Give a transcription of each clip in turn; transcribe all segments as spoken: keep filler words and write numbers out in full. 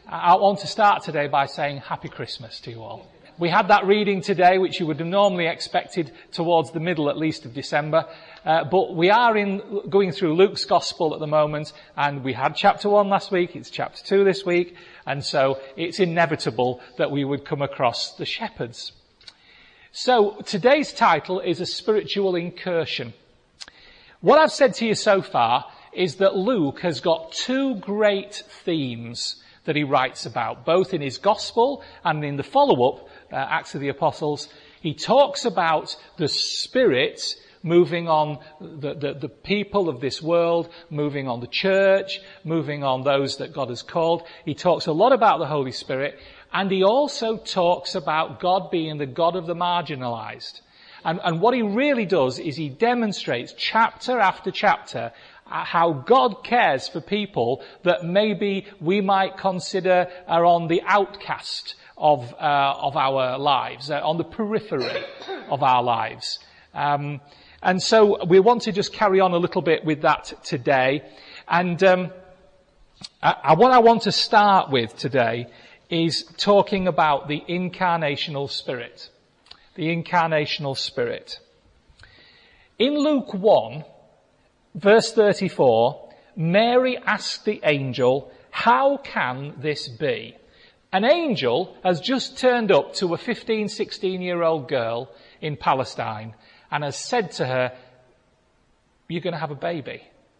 I want to start today by saying Happy Christmas to you all. We had that reading today, which you would have normally expected towards the middle, at least, of December. Uh, but we are in going through Luke's Gospel at the moment, and we had chapter one last week. It's chapter two this week, and so it's inevitable that we would come across the shepherds. So today's title is a spiritual incursion. What I've said to you so far is that Luke has got two great themes that he writes about, both in his Gospel and in the follow-up, uh, Acts of the Apostles. He talks about the Spirit moving on the, the, the people of this world, moving on the church, moving on those that God has called. He talks a lot about the Holy Spirit, and he also talks about God being the God of the marginalized. And, and what he really does is he demonstrates chapter after chapter how God cares for people that maybe we might consider are on the outcast of uh, of our lives, uh, on the periphery of our lives. Um, and so we want to just carry on a little bit with that today. And um, I, what I want to start with today is talking about the incarnational spirit. The incarnational spirit. In Luke one, verse thirty-four, Mary asked the angel, "How can this be?" An angel has just turned up to a fifteen, sixteen-year-old girl in Palestine and has said to her, "You're going to have a baby."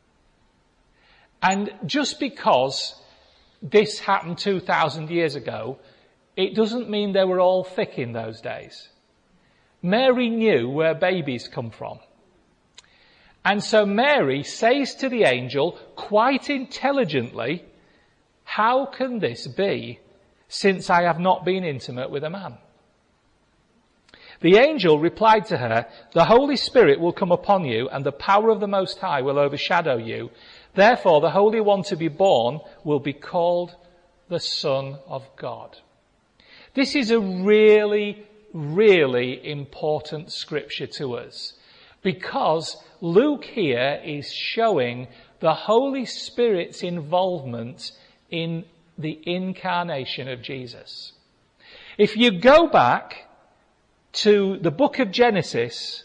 And just because this happened two thousand years ago, it doesn't mean they were all thick in those days. Mary knew where babies come from. And so Mary says to the angel, quite intelligently, "How can this be, since I have not been intimate with a man?" The angel replied to her, "The Holy Spirit will come upon you, and the power of the Most High will overshadow you. Therefore, the Holy One to be born will be called the Son of God." This is a really, really important scripture to us, because Luke here is showing the Holy Spirit's involvement in the incarnation of Jesus. If you go back to the book of Genesis,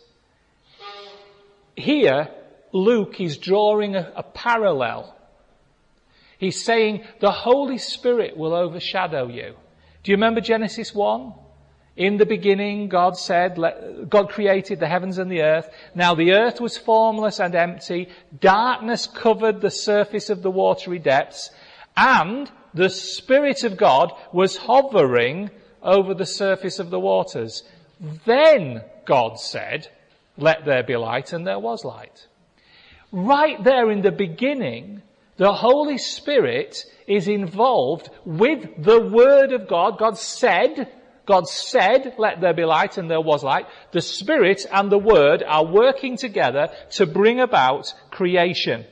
here Luke is drawing a, a parallel. He's saying the Holy Spirit will overshadow you. Do you remember Genesis one? In the beginning, God said, let, God created the heavens and the earth. Now the earth was formless and empty. Darkness covered the surface of the watery depths. And the Spirit of God was hovering over the surface of the waters. Then God said, "Let there be light," and there was light. Right there in the beginning, the Holy Spirit is involved with the Word of God. God said, God said, "Let there be light," and there was light. The Spirit and the Word are working together to bring about creation.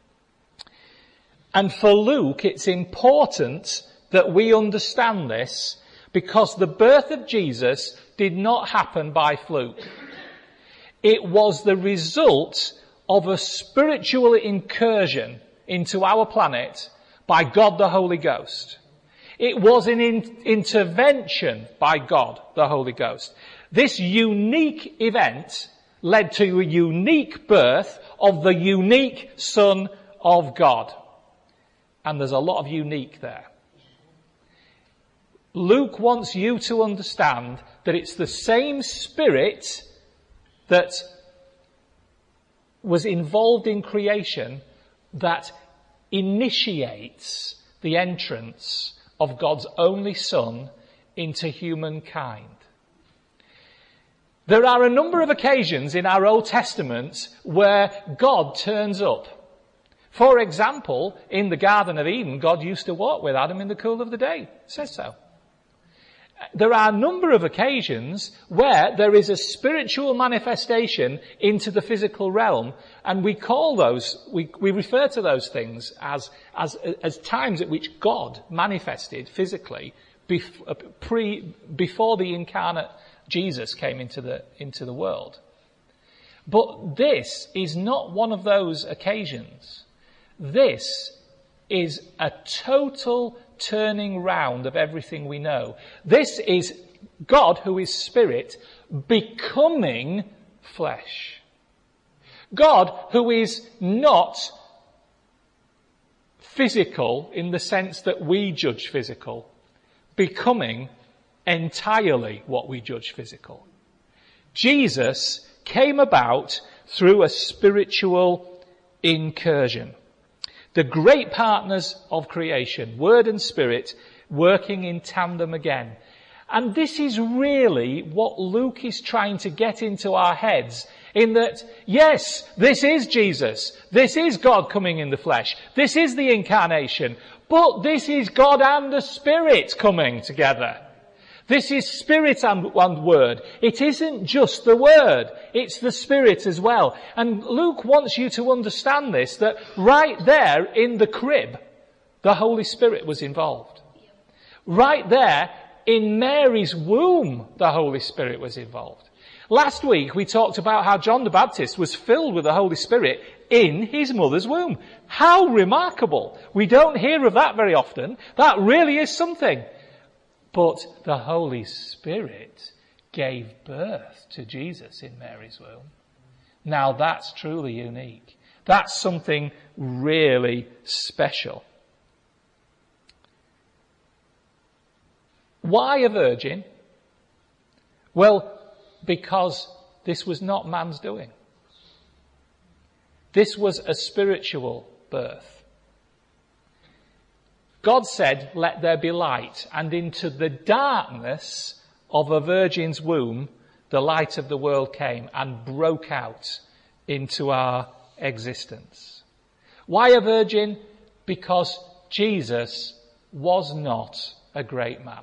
And for Luke, it's important that we understand this, because the birth of Jesus did not happen by fluke. It was the result of a spiritual incursion into our planet by God the Holy Ghost. It was an in- intervention by God, the Holy Ghost. This unique event led to a unique birth of the unique Son of God. And there's a lot of unique there. Luke wants you to understand that it's the same Spirit that was involved in creation that initiates the entrance of God's only Son into humankind. There are a number of occasions in our Old Testament where God turns up. For example, in the Garden of Eden, God used to walk with Adam in the cool of the day. It says so. There are a number of occasions where there is a spiritual manifestation into the physical realm, and we call those, we, we refer to those things as, as, as times at which God manifested physically bef- pre, before the incarnate Jesus came into the, into the world. But this is not one of those occasions. This is a total turning round of everything we know. This is God, who is spirit, becoming flesh. God, who is not physical in the sense that we judge physical, becoming entirely what we judge physical. Jesus came about through a spiritual incursion. The great partners of creation, Word and Spirit, working in tandem again. And this is really what Luke is trying to get into our heads, in that, yes, this is Jesus. This is God coming in the flesh. This is the incarnation. But this is God and the Spirit coming together. This is Spirit and, and Word. It isn't just the Word. It's the Spirit as well. And Luke wants you to understand this, that right there in the crib, the Holy Spirit was involved. Right there in Mary's womb, the Holy Spirit was involved. Last week we talked about how John the Baptist was filled with the Holy Spirit in his mother's womb. How remarkable. We don't hear of that very often. That really is something. But the Holy Spirit gave birth to Jesus in Mary's womb. Now that's truly unique. That's something really special. Why a virgin? Well, because this was not man's doing. This was a spiritual birth. God said, "Let there be light," and into the darkness of a virgin's womb, the light of the world came and broke out into our existence. Why a virgin? Because Jesus was not a great man.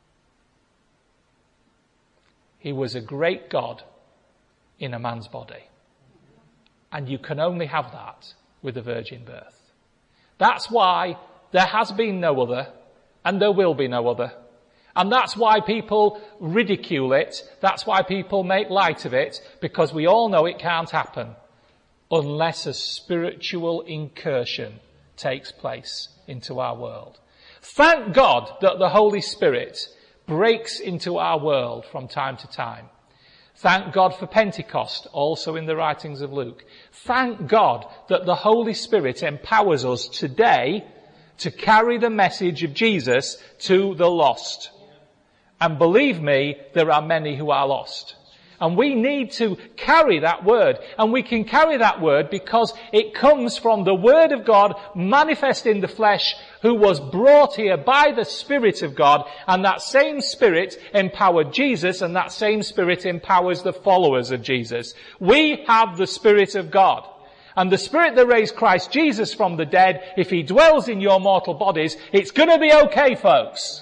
He was a great God in a man's body. And you can only have that with a virgin birth. That's why there has been no other, and there will be no other. And that's why people ridicule it. That's why people make light of it, because we all know it can't happen unless a spiritual incursion takes place into our world. Thank God that the Holy Spirit breaks into our world from time to time. Thank God for Pentecost, also in the writings of Luke. Thank God that the Holy Spirit empowers us today to carry the message of Jesus to the lost. And believe me, there are many who are lost. And we need to carry that word. And we can carry that word because it comes from the Word of God manifest in the flesh, who was brought here by the Spirit of God. And that same Spirit empowered Jesus, and that same Spirit empowers the followers of Jesus. We have the Spirit of God. And the Spirit that raised Christ Jesus from the dead, if He dwells in your mortal bodies, it's going to be okay, folks.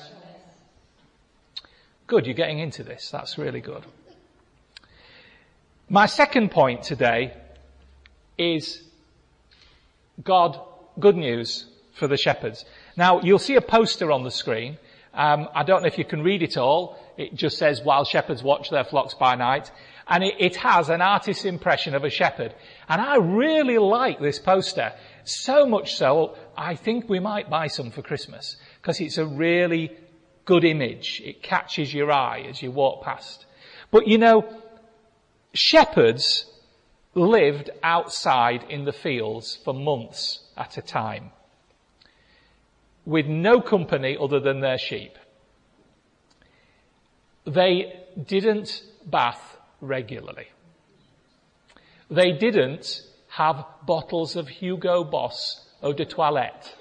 Good, you're getting into this. That's really good. My second point today is God, good news for the shepherds. Now, you'll see a poster on the screen. Um, I don't know if you can read it all. It just says, "While shepherds watch their flocks by night." And it, it has an artist's impression of a shepherd. And I really like this poster. So much so, I think we might buy some for Christmas, because it's a really good image. It catches your eye as you walk past. But you know, shepherds lived outside in the fields for months at a time, with no company other than their sheep. They didn't bath regularly. They didn't have bottles of Hugo Boss eau de toilette.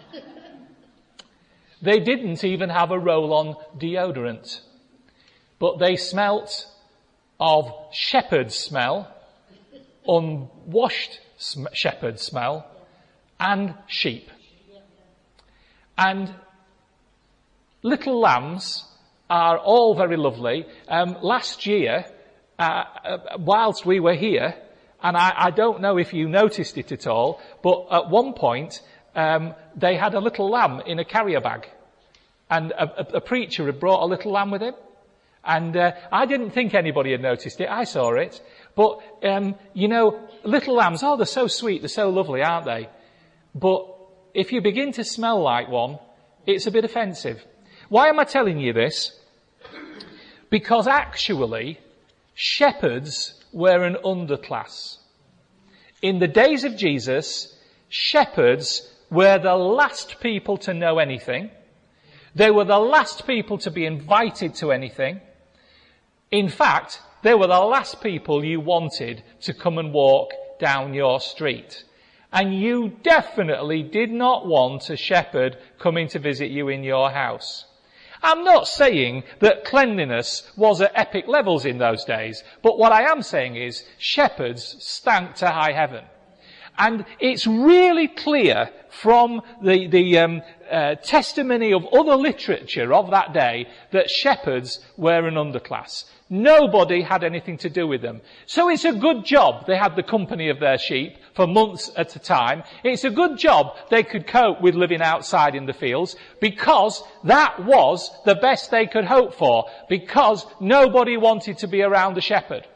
They didn't even have a roll-on deodorant. But they smelt of shepherd smell, unwashed sm- shepherd smell, and sheep. And little lambs are all very lovely. Um, last year, uh, uh, whilst we were here, and I, I don't know if you noticed it at all, but at one point, um, they had a little lamb in a carrier bag. And a, a, a preacher had brought a little lamb with him. And uh, I didn't think anybody had noticed it. I saw it. But, um, you know, little lambs, oh, they're so sweet, they're so lovely, aren't they? But if you begin to smell like one, it's a bit offensive. Why am I telling you this? Because actually, shepherds were an underclass. In the days of Jesus, shepherds were the last people to know anything. They were the last people to be invited to anything. In fact, they were the last people you wanted to come and walk down your street. And you definitely did not want a shepherd coming to visit you in your house. I'm not saying that cleanliness was at epic levels in those days, but what I am saying is shepherds stank to high heaven. And it's really clear from the, the um, uh, testimony of other literature of that day that shepherds were an underclass. Nobody had anything to do with them. So it's a good job they had the company of their sheep for months at a time. It's a good job they could cope with living outside in the fields, because that was the best they could hope for, because nobody wanted to be around a shepherd.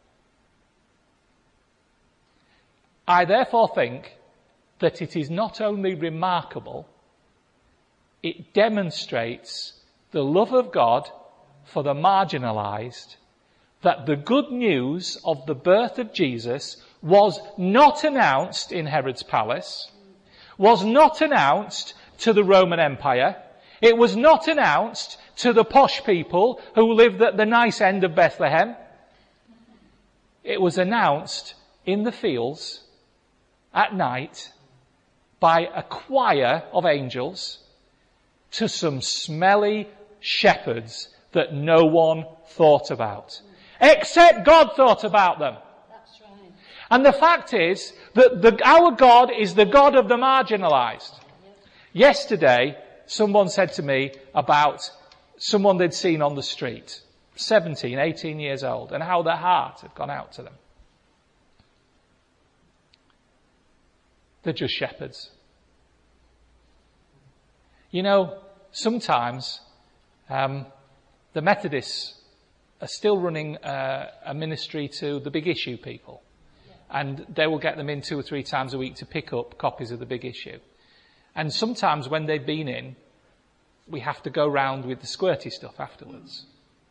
I therefore think that it is not only remarkable, it demonstrates the love of God for the marginalised, that the good news of the birth of Jesus was not announced in Herod's palace, was not announced to the Roman Empire, it was not announced to the posh people who lived at the nice end of Bethlehem. It was announced in the fields at night by a choir of angels to some smelly shepherds that no one thought about. Except God thought about them. That's right. And the fact is that the, our God is the God of the marginalised. Yep. Yesterday, someone said to me about someone they'd seen on the street, seventeen, eighteen years old, and how their heart had gone out to them. They're just shepherds. You know, sometimes um, the Methodists are still running uh, a ministry to the Big Issue people. Yeah. And they will get them in two or three times a week to pick up copies of the Big Issue. And sometimes when they've been in, we have to go round with the squirty stuff afterwards.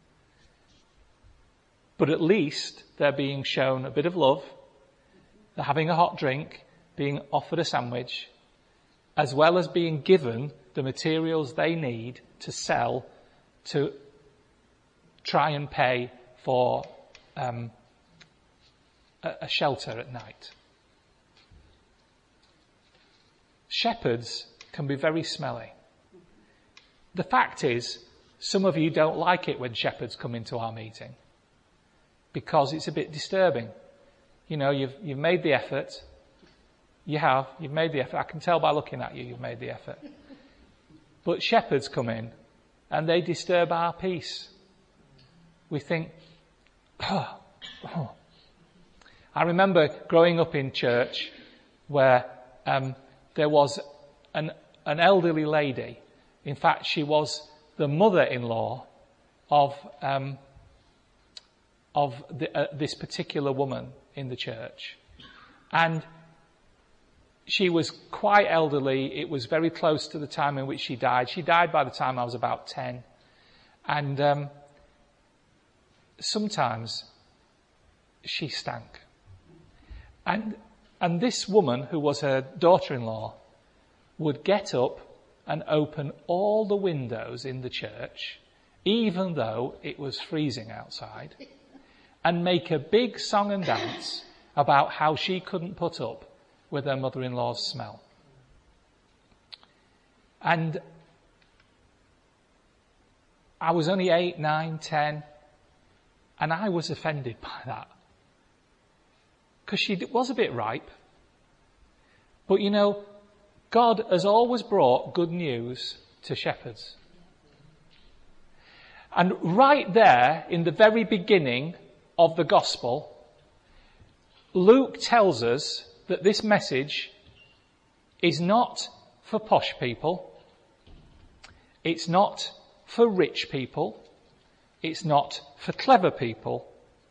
But at least they're being shown a bit of love. They're having a hot drink, being offered a sandwich, as well as being given the materials they need to sell to try and pay for um, a, a shelter at night. Shepherds can be very smelly. The fact is, some of you don't like it when shepherds come into our meeting because it's a bit disturbing. You know, you've you've made the effort. You have. You've made the effort. I can tell by looking at you, you've made the effort. But shepherds come in and they disturb our peace. We think, oh, oh. I remember growing up in church where um, there was an, an elderly lady. In fact, she was the mother-in-law of um, of the, uh, this particular woman in the church. And she was quite elderly. It was very close to the time in which she died. She died by the time I was about ten. And um, sometimes she stank. And, and this woman, who was her daughter-in-law, would get up and open all the windows in the church, even though it was freezing outside, and make a big song and dance about how she couldn't put up with her mother-in-law's smell. And I was only eight, nine, ten, and I was offended by that. Because she was a bit ripe. But you know, God has always brought good news to shepherds. And right there, in the very beginning of the gospel, Luke tells us that this message is not for posh people. It's not for rich people. It's not for clever people.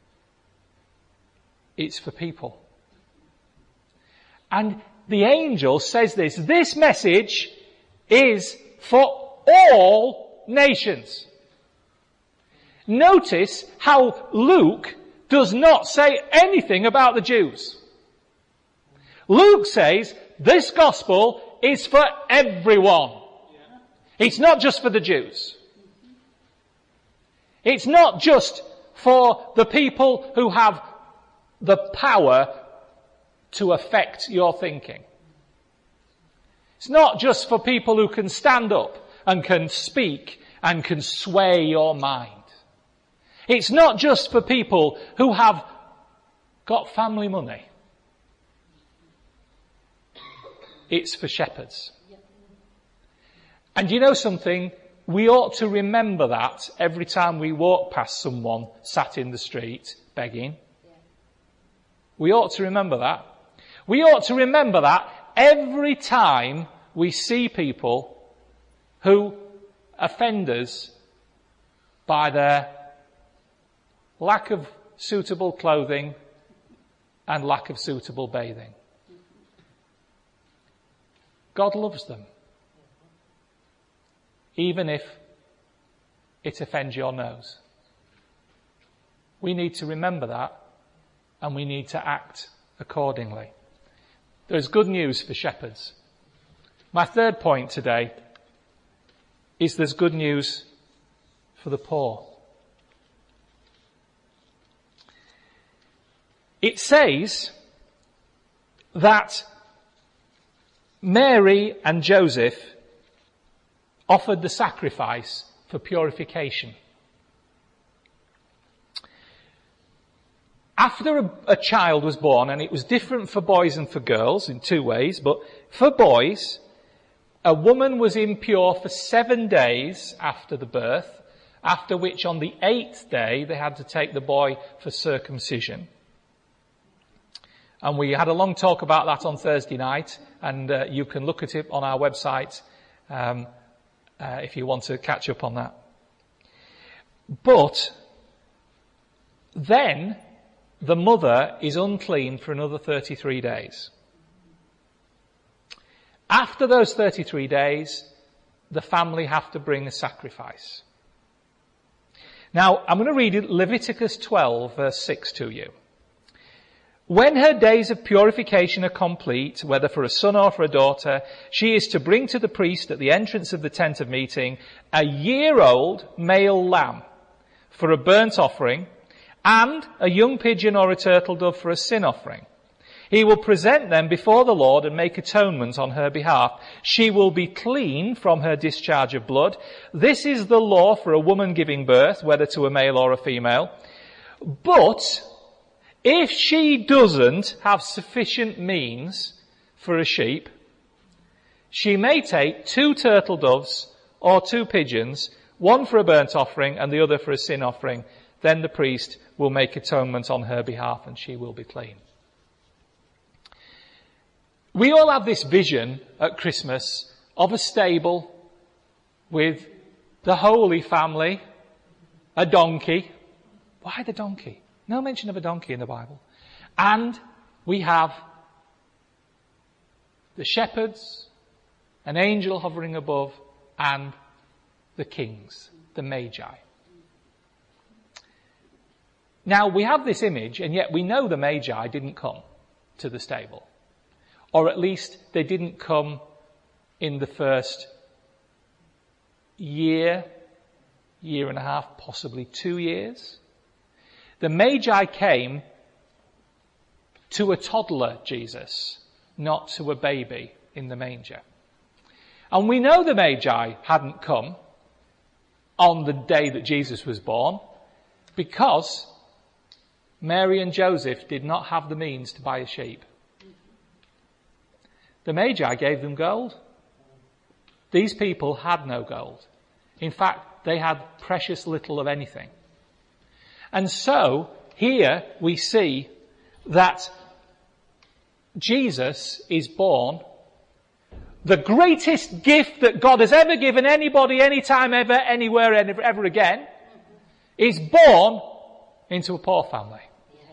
It's for people. And the angel says this, this message is for all nations. Notice how Luke does not say anything about the Jews. Luke says this gospel is for everyone. It's not just for the Jews. It's not just for the people who have the power to affect your thinking. It's not just for people who can stand up and can speak and can sway your mind. It's not just for people who have got family money. It's for shepherds. And you know something? We ought to remember that every time we walk past someone sat in the street begging. We ought to remember that. We ought to remember that every time we see people who offend us by their lack of suitable clothing and lack of suitable bathing. God loves them, even if it offends your nose. We need to remember that, and we need to act accordingly. There's good news for shepherds. My third point today is there's good news for the poor. It says that Mary and Joseph offered the sacrifice for purification. After a, a child was born, and it was different for boys and for girls in two ways, but for boys, a woman was impure for seven days after the birth, after which on the eighth day they had to take the boy for circumcision. And we had a long talk about that on Thursday night, and uh, you can look at it on our website um, uh, if you want to catch up on that. But then the mother is unclean for another thirty-three days. After those thirty-three days, the family have to bring a sacrifice. Now, I'm going to read Leviticus twelve, verse six to you. When her days of purification are complete, whether for a son or for a daughter, she is to bring to the priest at the entrance of the tent of meeting a year-old male lamb for a burnt offering and a young pigeon or a turtle dove for a sin offering. He will present them before the Lord and make atonement on her behalf. She will be clean from her discharge of blood. This is the law for a woman giving birth, whether to a male or a female. But if she doesn't have sufficient means for a sheep, she may take two turtle doves or two pigeons, one for a burnt offering and the other for a sin offering. Then the priest will make atonement on her behalf and she will be clean. We all have this vision at Christmas of a stable with the Holy Family, a donkey. Why the donkey? No mention of a donkey in the Bible. And we have the shepherds, an angel hovering above, and the kings, the Magi. Now, we have this image, and yet we know the Magi didn't come to the stable. Or at least they didn't come in the first year, year and a half, possibly two years. The Magi came to a toddler Jesus, not to a baby in the manger. And we know the Magi hadn't come on the day that Jesus was born because Mary and Joseph did not have the means to buy a sheep. The Magi gave them gold. These people had no gold. In fact, they had precious little of anything. And so, here we see that Jesus is born. The greatest gift that God has ever given anybody, anytime, ever, anywhere, ever, ever again, is born into a poor family.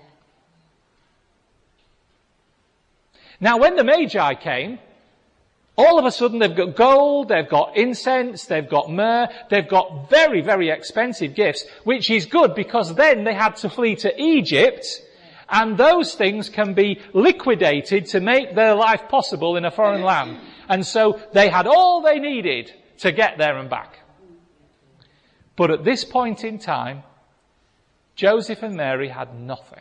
Now, when the Magi came, All of a sudden they've got gold, they've got incense, they've got myrrh, they've got very, very expensive gifts, which is good because then they had to flee to Egypt, and those things can be liquidated to make their life possible in a foreign land. And so they had all they needed to get there and back. But at this point in time, Joseph and Mary had nothing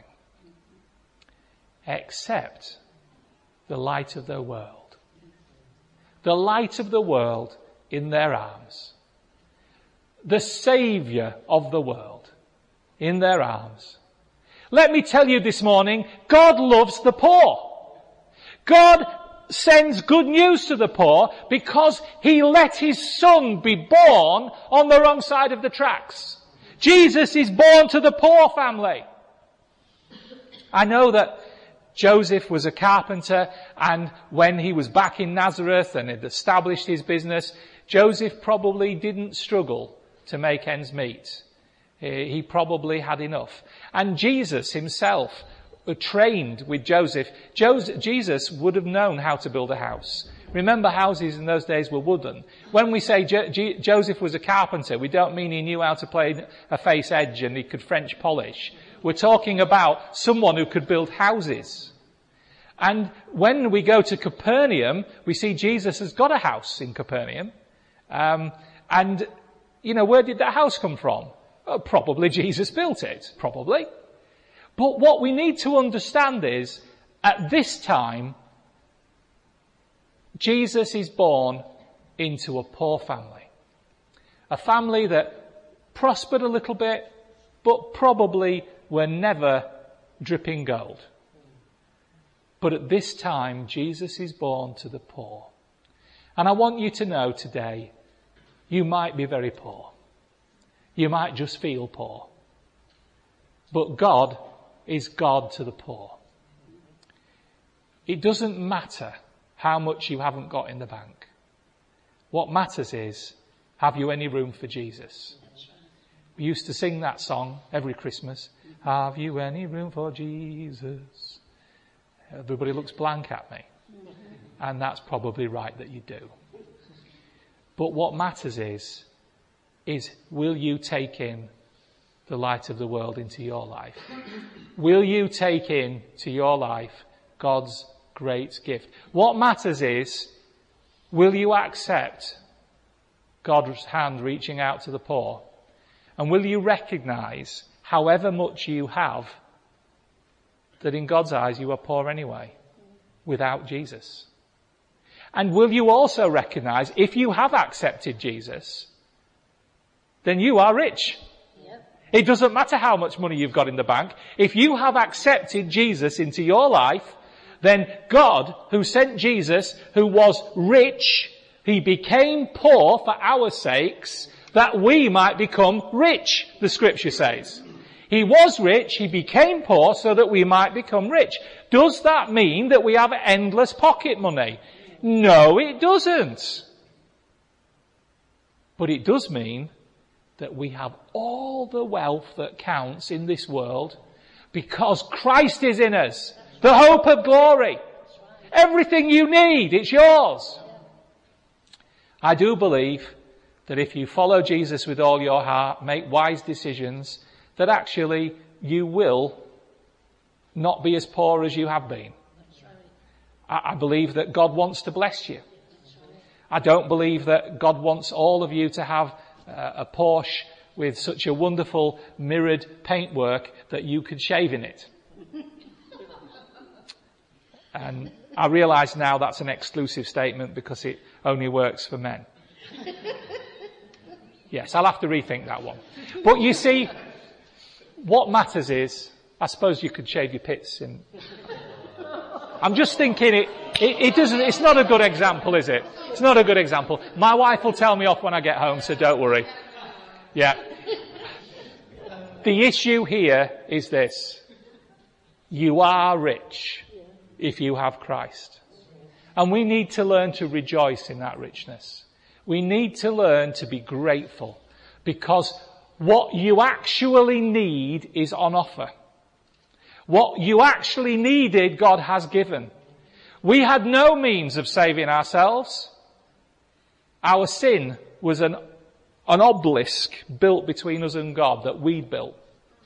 except the light of their world. The light of the world in their arms. The Saviour of the world in their arms. Let me tell you this morning, God loves the poor. God sends good news to the poor because He let His Son be born on the wrong side of the tracks. Jesus is born to the poor family. I know that Joseph was a carpenter, and when he was back in Nazareth and had established his business, Joseph probably didn't struggle to make ends meet. He probably had enough. And Jesus himself trained with Joseph. Jesus would have known how to build a house. Remember, houses in those days were wooden. When we say Jo- G- Joseph was a carpenter, we don't mean he knew how to play a face edge and he could French polish. We're talking about someone who could build houses. And when we go to Capernaum, we see Jesus has got a house in Capernaum. Um, and, you know, where did that house come from? Well, probably Jesus built it. Probably. But what we need to understand is, at this time, Jesus is born into a poor family. A family that prospered a little bit, but probably were never dripping gold. But at this time, Jesus is born to the poor. And I want you to know today, you might be very poor. You might just feel poor. But God is God to the poor. It doesn't matter how much you haven't got in the bank. What matters is, have you any room for Jesus? We used to sing that song every Christmas. Have you any room for Jesus? Everybody looks blank at me. And that's probably right that you do. But what matters is, is will you take in the light of the world into your life? Will you take in to your life God's great gift? What matters is, will you accept God's hand reaching out to the poor? And will you recognize, however much you have, that in God's eyes you are poor anyway, without Jesus? And will you also recognize, if you have accepted Jesus, then you are rich. Yep. It doesn't matter how much money you've got in the bank. If you have accepted Jesus into your life, then God, who sent Jesus, who was rich, He became poor for our sakes, that we might become rich, the scripture says. He was rich, He became poor so that we might become rich. Does that mean that we have endless pocket money? No, it doesn't. But it does mean that we have all the wealth that counts in this world because Christ is in us, the hope of glory. Everything you need, it's yours. I do believe that if you follow Jesus with all your heart, make wise decisions, that actually you will not be as poor as you have been. I believe that God wants to bless you. I don't believe that God wants all of you to have uh, a Porsche with such a wonderful mirrored paintwork that you could shave in it. And I realise now that's an exclusive statement because it only works for men. Yes, I'll have to rethink that one. But you see, what matters is, I suppose you could shave your pits in... I'm just thinking it, it, it doesn't, it's not a good example, is it? It's not a good example. My wife will tell me off when I get home, so don't worry. Yeah. The issue here is this. You are rich if you have Christ. And we need to learn to rejoice in that richness. We need to learn to be grateful because what you actually need is on offer. What you actually needed, God has given. We had no means of saving ourselves. Our sin was an, an obelisk built between us and God that we'd built.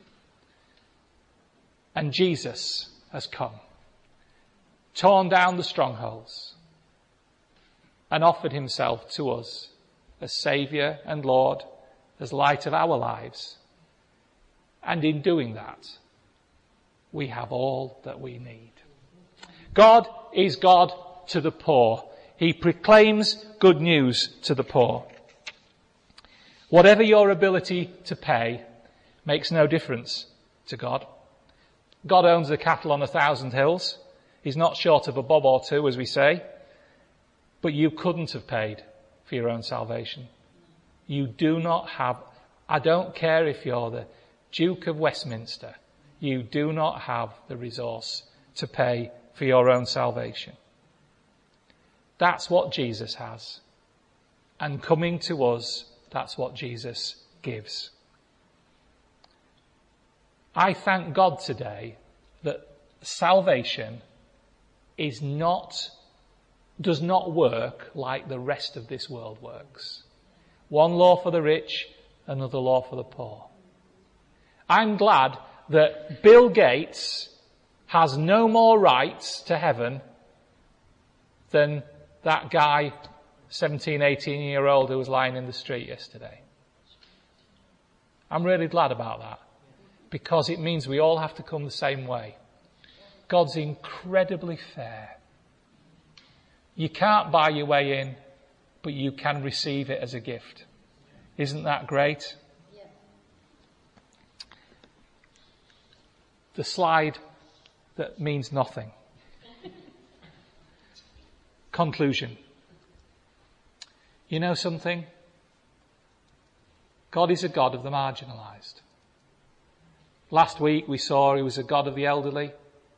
And Jesus has come, torn down the strongholds, and offered himself to us as Saviour and Lord, as light of our lives. And in doing that, we have all that we need. God is God to the poor. He proclaims good news to the poor. Whatever your ability to pay makes no difference to God. God owns the cattle on a thousand hills. He's not short of a bob or two, as we say. But you couldn't have paid for your own salvation. You do not have, I don't care if you're the Duke of Westminster, you do not have the resource to pay for your own salvation. That's what Jesus has. And coming to us, that's what Jesus gives. I thank God today that salvation is not, does not work like the rest of this world works. One law for the rich, another law for the poor. I'm glad that Bill Gates has no more rights to heaven than that guy, seventeen, eighteen year old who was lying in the street yesterday. I'm really glad about that, because it means we all have to come the same way. God's incredibly fair. You can't buy your way in, but you can receive it as a gift. Isn't that great? Yeah. The slide that means nothing. Conclusion. You know something? God is a God of the marginalised. Last week we saw he was a God of the elderly.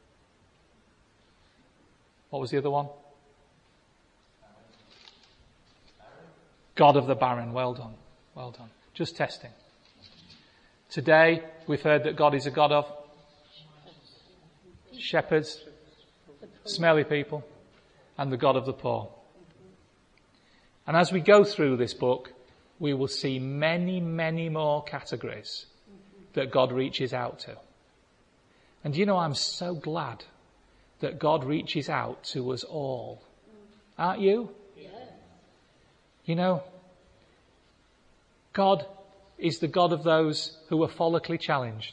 What was the other one? God of the barren. Well done. Well done. Just testing. Today we've heard that God is a God of shepherds, smelly people, and the God of the poor. And as we go through this book, we will see many, many more categories that God reaches out to. And you know, I'm so glad that God reaches out to us all. Aren't you? Yeah. You know, God is the God of those who are follically challenged.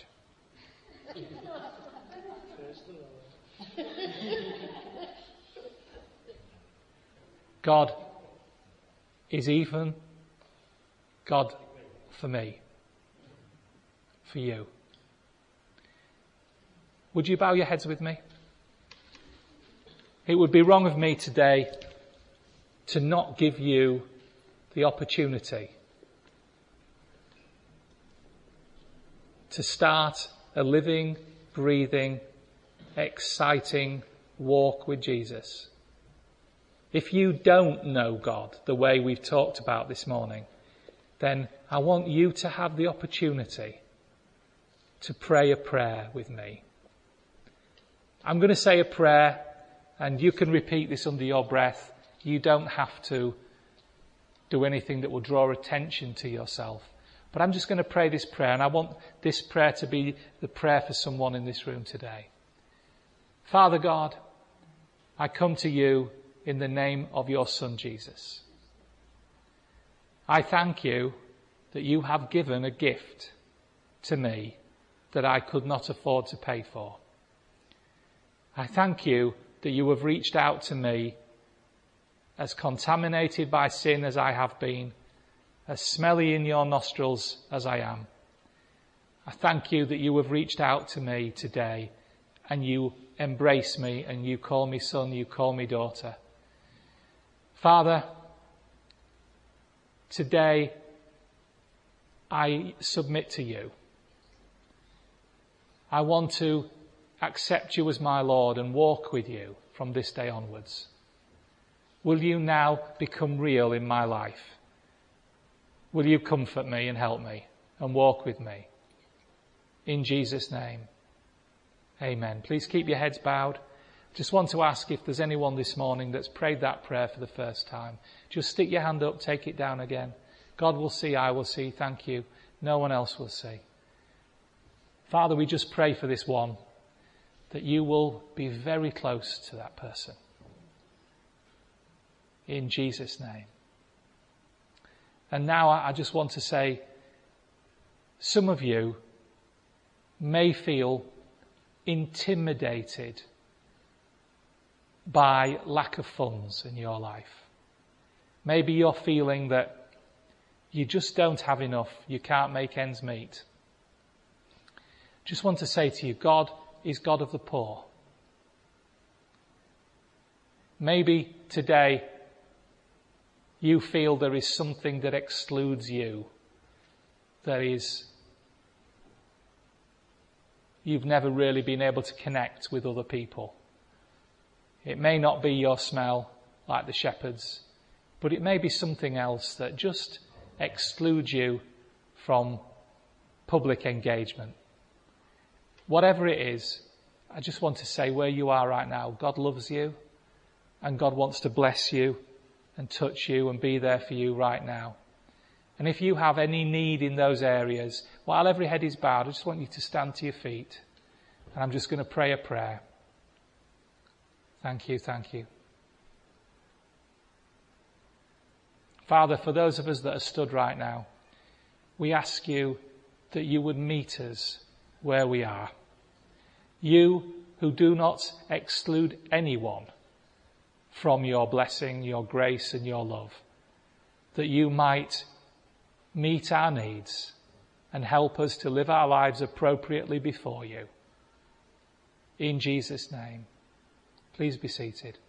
God is even God for me, for you. Would you bow your heads with me? It would be wrong of me today to not give you the opportunity to start a living, breathing, exciting walk with Jesus. If you don't know God the way we've talked about this morning, then I want you to have the opportunity to pray a prayer with me. I'm going to say a prayer, and you can repeat this under your breath. You don't have to do anything that will draw attention to yourself. But I'm just going to pray this prayer, and I want this prayer to be the prayer for someone in this room today. Father God, I come to you in the name of your Son, Jesus. I thank you that you have given a gift to me that I could not afford to pay for. I thank you that you have reached out to me, as contaminated by sin as I have been, as smelly in your nostrils as I am. I thank you that you have reached out to me today, and you embrace me, and you call me son, you call me daughter. Father, today I submit to you. I want to accept you as my Lord and walk with you from this day onwards. Will you now become real in my life? Will you comfort me and help me and walk with me? In Jesus' name, amen. Please keep your heads bowed. Just want to ask if there's anyone this morning that's prayed that prayer for the first time. Just stick your hand up, take it down again. God will see, I will see, thank you. No one else will see. Father, we just pray for this one, that you will be very close to that person. In Jesus' name. And now I just want to say, some of you may feel intimidated by lack of funds in your life. Maybe you're feeling that you just don't have enough, you can't make ends meet. Just want to say to you, God is God of the poor. Maybe today you feel there is something that excludes you. There is, you've never really been able to connect with other people. It may not be your smell like the shepherds, but it may be something else that just excludes you from public engagement. Whatever it is, I just want to say where you are right now, God loves you and God wants to bless you and touch you and be there for you right now. And if you have any need in those areas, while every head is bowed, I just want you to stand to your feet. And I'm just going to pray a prayer. Thank you, thank you. Father, for those of us that are stood right now, we ask you that you would meet us where we are. You who do not exclude anyone from your blessing, your grace and your love, that you might meet our needs and help us to live our lives appropriately before you. In Jesus' name, please be seated.